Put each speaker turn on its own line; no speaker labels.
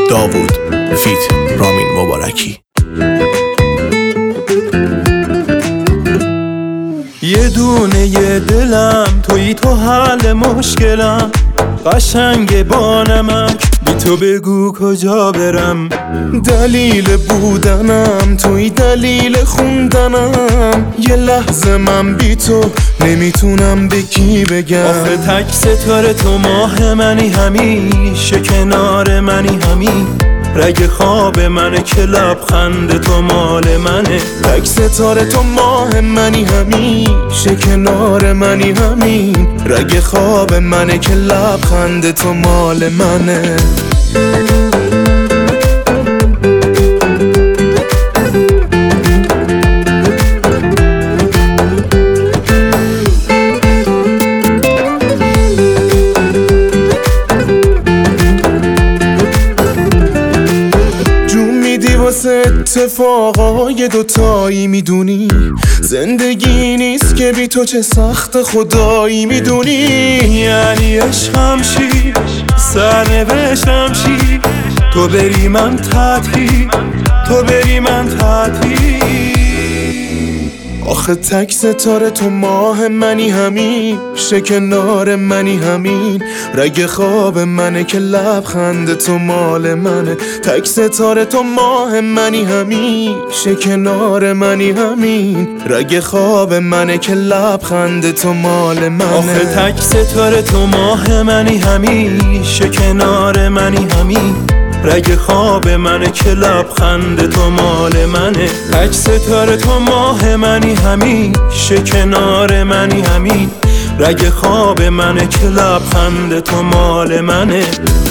داوود فیت رامین مبارکی.
یه دونه یه دلم توی تو حل مشکلم، قشنگ با نمک بی تو بگو کجا برم. دلیل بودنم توی دلیل خوندنم، یه لحظه من بی تو نمیتونم به کی بگم. آخه تک ستاره تو ماه منی، همیشه کنار منی، همین رگ خواب منه که لبخند تو مال منه. تک ستاره تو ماه منی، همیشه کنار منی، همین رگ خواب منه که لبخند تو مال منه. واسه اتفاقای دوتایی میدونی زندگی نیست که بی تو چه سخت خدایی میدونی. یعنی عشقم شی سرنوشتم شی، تو بری من تحتی، تو بری من تحتی. آخه تک ستاره تو ماه منی، همیشه کنار منی، همین رگ خواب منه که لبخند تو مال منه. تک ستاره تو ماه منی، همیشه کنار منی، همین رگ خواب منه که لبخند تو مال منه. آخه تک ستاره تو ماه منی، همیشه کنار منی، همین رگ خواب منه که لبخند تو مال منه. تک ستاره تو ماه منی، همیشه کنار منی، همین رگ خواب منه که لبخند تو مال منه.